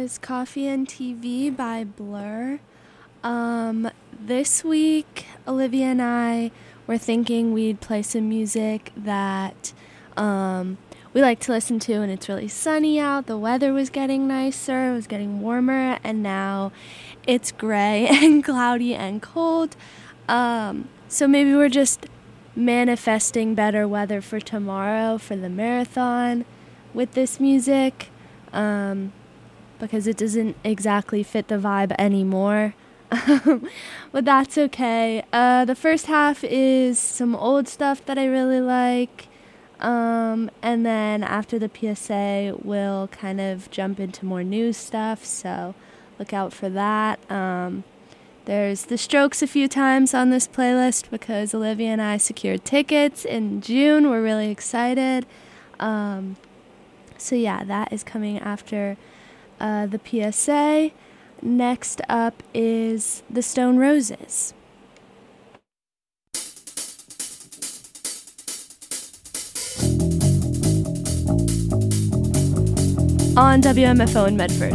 was Coffee and TV by Blur. This week, Olivia and I were thinking we'd play some music that we like to listen to, and it's really sunny out. The weather was getting nicer, it was getting warmer, and now it's gray and cloudy and cold. So maybe we're just manifesting better weather for tomorrow for the marathon with this music, because it doesn't exactly fit the vibe anymore. But that's okay. The first half is some old stuff that I really like, and then after the PSA we'll kind of jump into more new stuff, so look out for that. There's The Strokes a few times on this playlist because Olivia and I secured tickets in June. We're really excited. So yeah, that is coming after the PSA. Next up is The Stone Roses. On WMFO in Medford.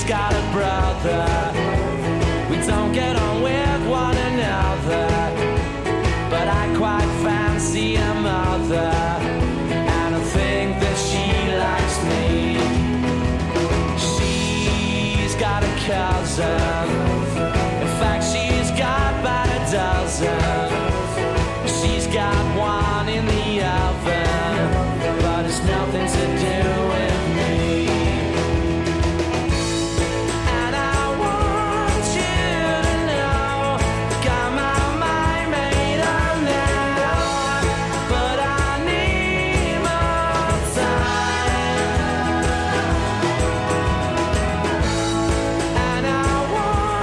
She's got a brother. We don't get on with one another, but I quite fancy a mother, and I think that she likes me. She's got a cousin. In fact, she's got about a dozen. She's got one in the oven, but it's nothing to do with me. And I want you to know, got my mind made up now, but I need more time. And I want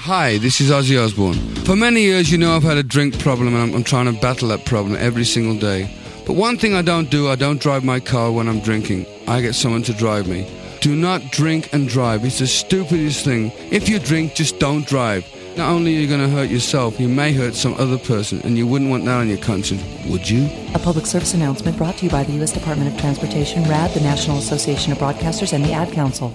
Hi, this is Ozzy Osbourne. For many years, you know I've had a drink problem and I'm trying to battle that problem every single day. But one thing I don't drive my car when I'm drinking. I get someone to drive me. Do not drink and drive. It's the stupidest thing. If you drink, just don't drive. Not only are you going to hurt yourself, you may hurt some other person, and you wouldn't want that on your conscience, would you? A public service announcement brought to you by the U.S. Department of Transportation, RAD, the National Association of Broadcasters, and the Ad Council.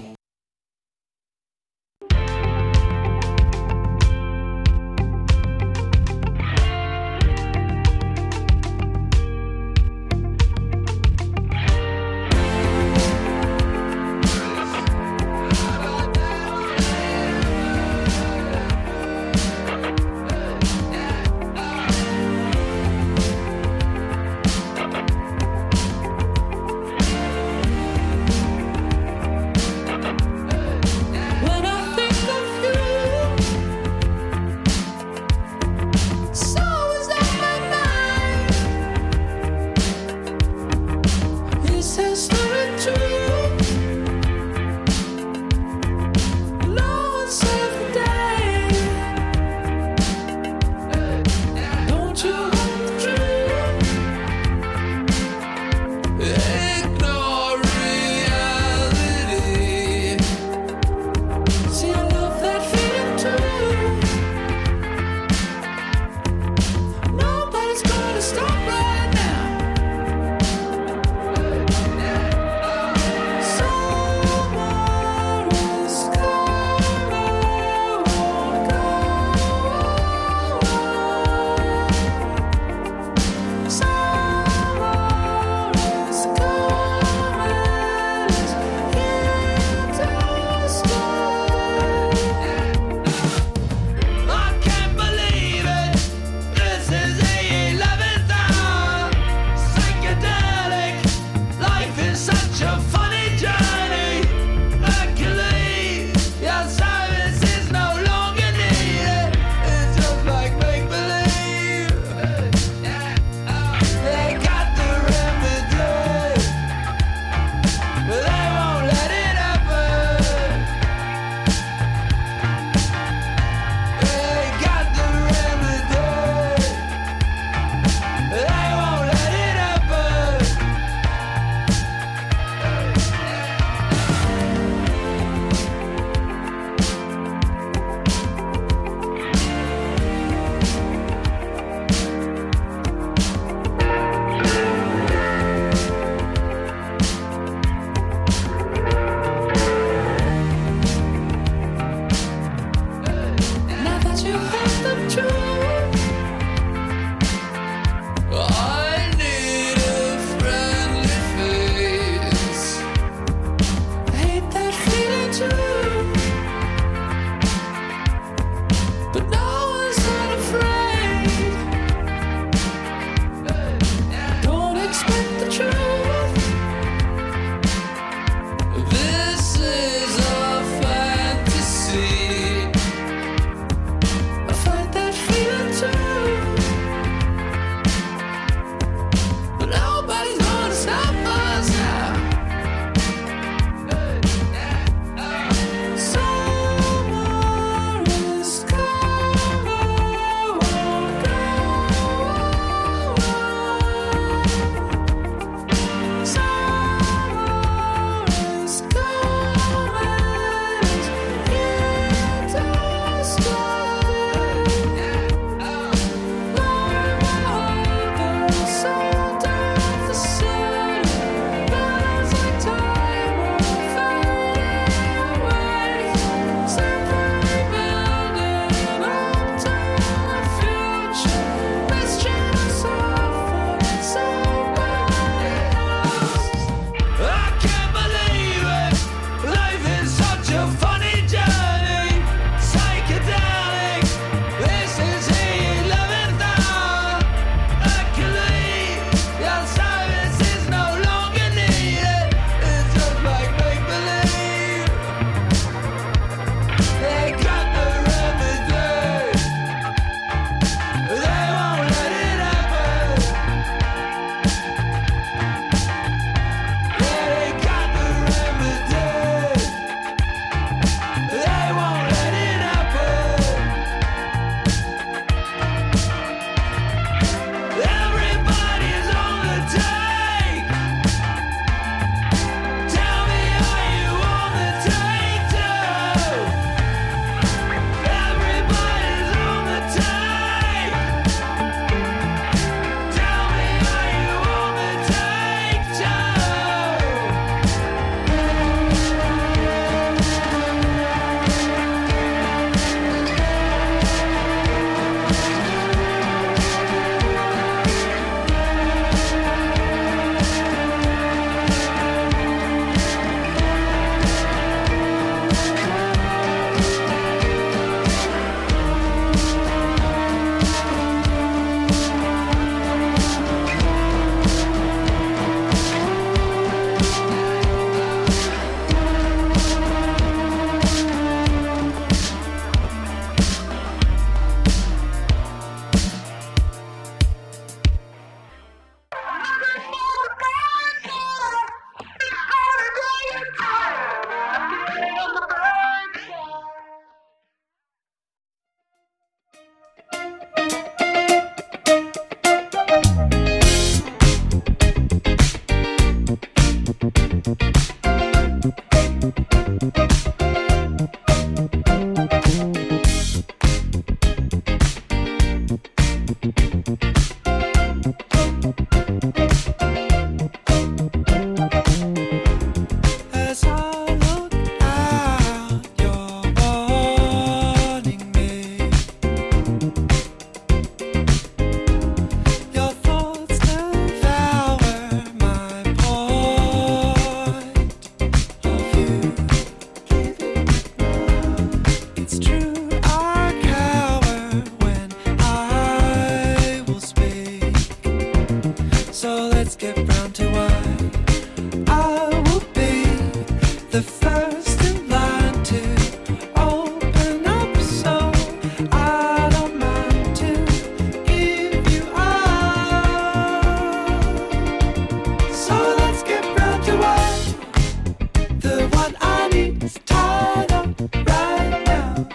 one I need is tied up right now.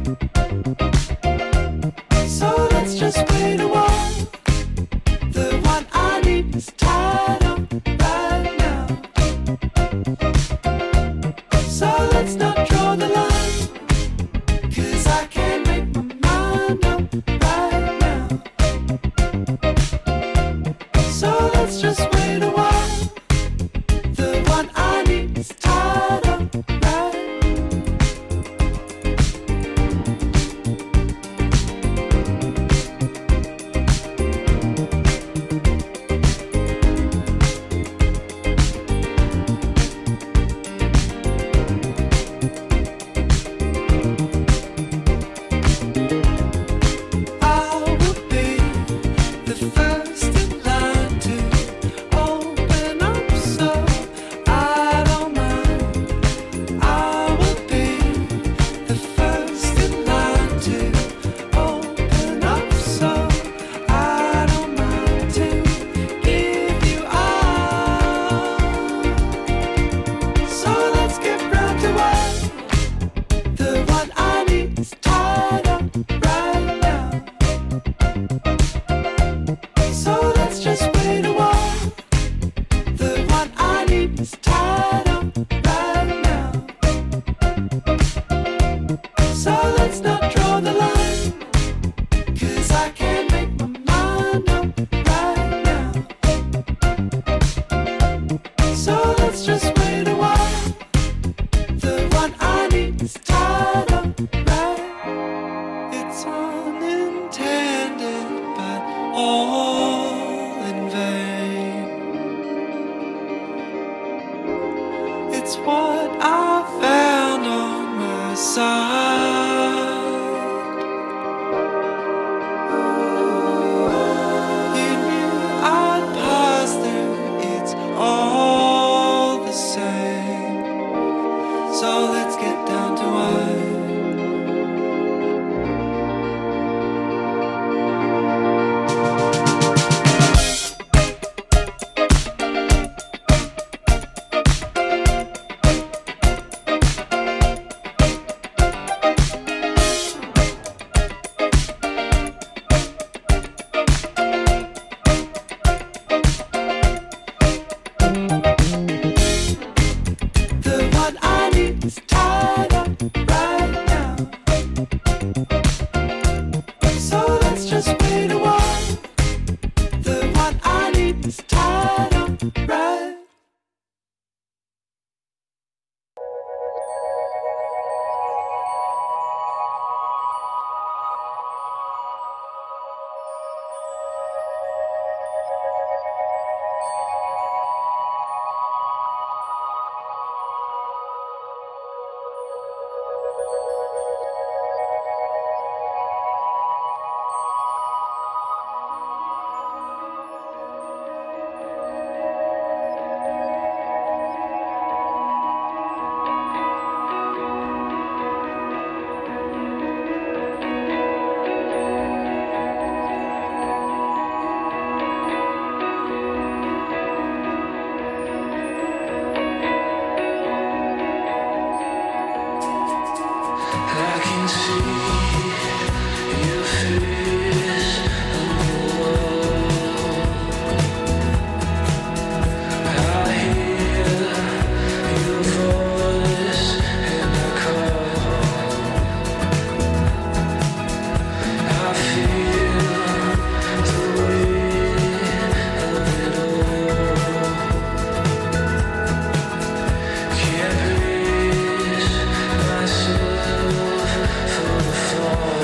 So let's just wait a while. The one I need is tied up right now. So let's not draw the line, 'cause I can't make my mind up right now. So let's just wait a while. The one I need is tied up right. Myself for the fall.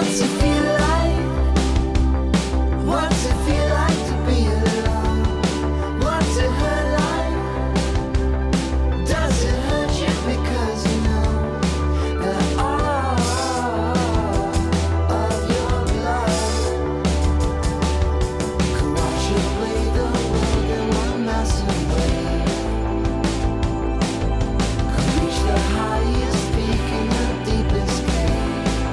What's it feel like? What's it feel like to be alone? What's it hurt like? Does it hurt you because you know that all of your blood could wash away the world in one massive wave? Could reach the highest peak in the deepest cave.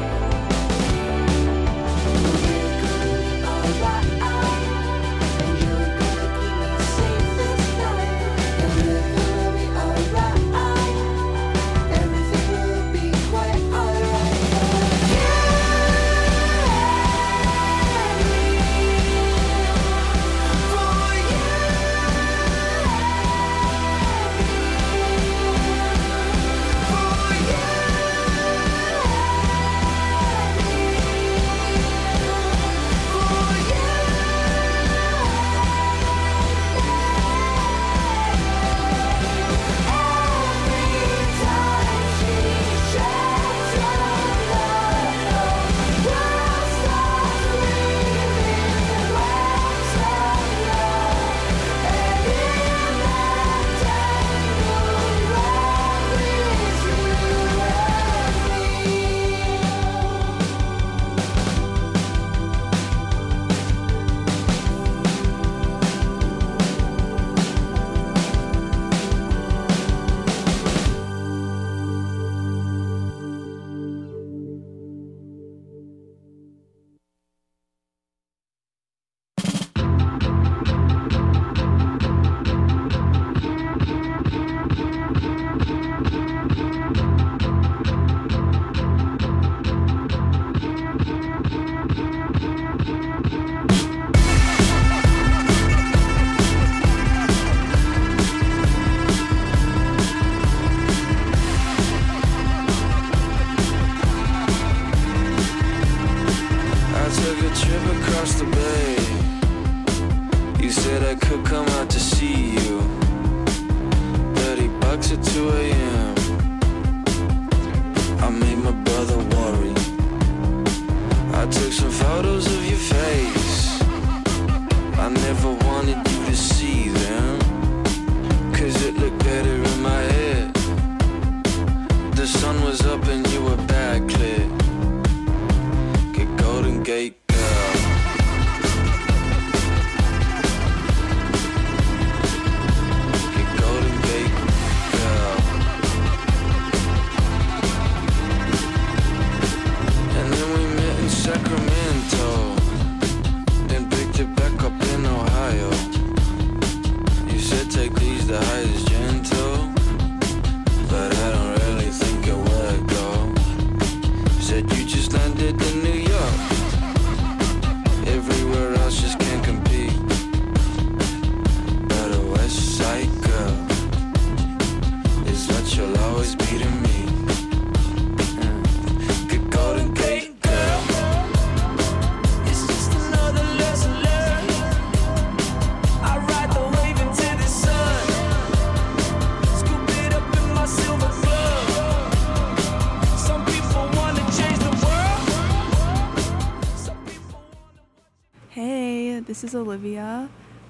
This is Olivia.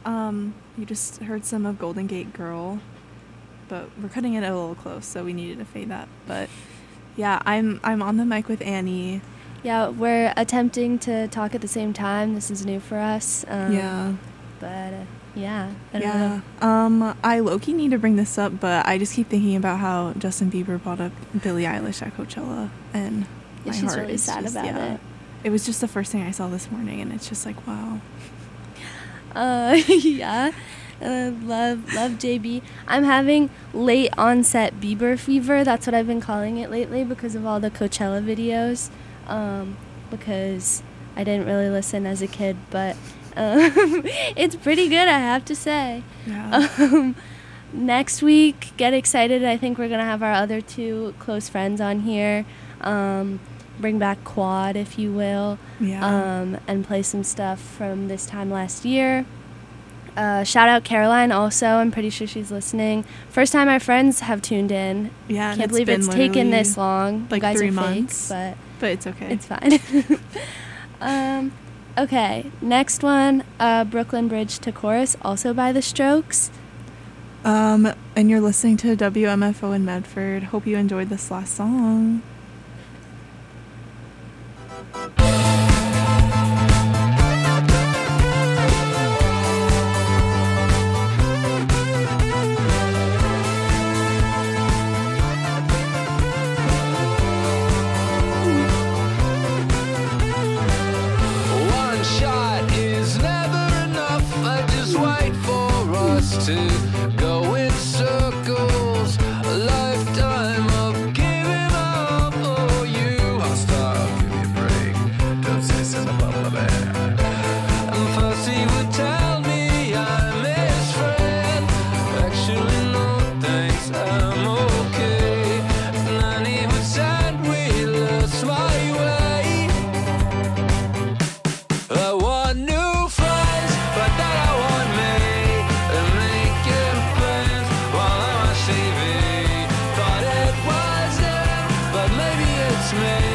You just heard some of Golden Gate Girl, but we're cutting it a little close, so we needed to fade that. But yeah, I'm on the mic with Annie. Yeah, we're attempting to talk at the same time. This is new for us. Yeah. But yeah, I don't know. I low-key need to bring this up, but I just keep thinking about how Justin Bieber brought up Billie Eilish at Coachella, and my she's heart really is sad just, about it. It was just the first thing I saw this morning, and it's just like, wow. Yeah. Love JB. I'm having late onset Bieber fever. That's what I've been calling it lately because of all the Coachella videos. Because I didn't really listen as a kid, but it's pretty good, I have to say. Yeah. Next week, get excited. I think we're going to have our other two close friends on here. Bring back Quad, if you will. Yeah. And play some stuff from this time last year. Shout out Caroline also. I'm pretty sure she's listening. First time our friends have tuned in. Yeah. Can't believe it's taken this long. Like you guys 3 are months. fake, but it's okay. It's fine. Okay, next one, Brooklyn Bridge to Chorus, also by The Strokes. And you're listening to WMFO in Medford. Hope you enjoyed this last song. One shot is never enough. I just wait for us to go in circles. A lifetime of giving up. Oh, you. I'll stop, give me a break. Don't say something about my bad. And first he would tell me I'm his friend. Actually, no thanks, I'm okay. And then he would send me lost my way. I want new friends, but then I want me. And making plans while I'm on TV. Thought it was him, but maybe it's me.